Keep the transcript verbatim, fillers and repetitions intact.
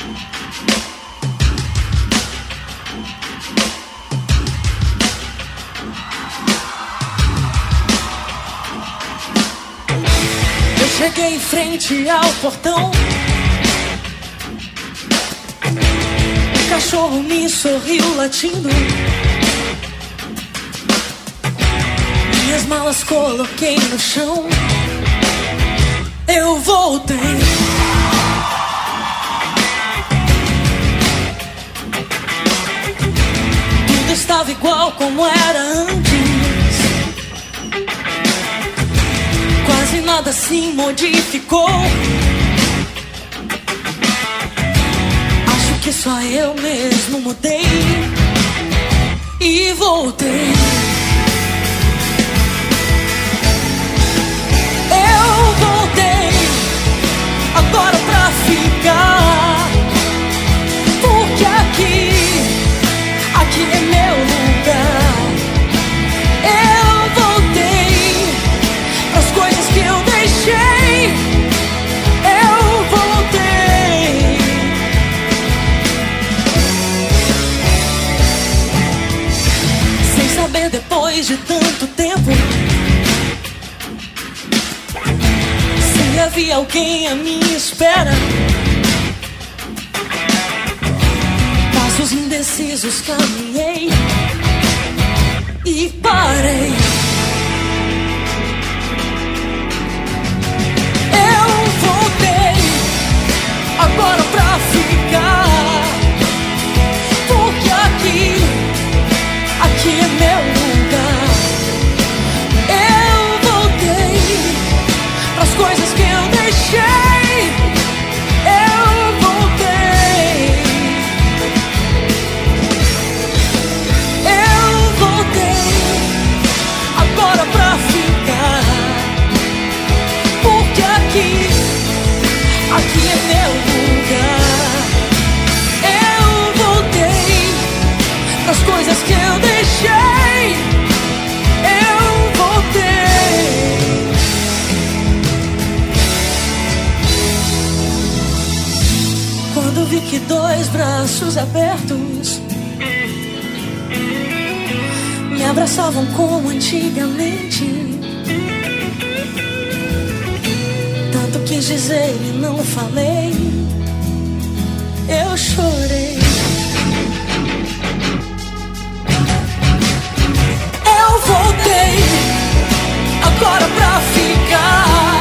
Cheguei em frente ao portão. O cachorro me sorriu latindo. Minhas malas coloquei no chão. Eu voltei. Tudo estava igual como era antes. Quase nada se modificou. Acho que só eu mesmo mudei e voltei. Eu voltei agora pra ficar, porque aqui, aqui é meu lugar. Eu voltei pras coisas que eu deixei. Eu voltei. Sem saber depois de tanto tempo se havia alguém à minha espera. Passos indecisos caminhei e parei. Agora pra ficar, porque aqui, aqui é meu lugar. Eu voltei pras coisas que eu deixei. Eu voltei. Eu voltei agora pra ficar, porque aqui, aqui é meu lugar. Eu voltei pras coisas que eu deixei. Eu voltei. Quando vi que dois braços abertos me abraçavam como antigamente, tanto quis dizer e não falei, eu chorei. Eu voltei agora pra ficar,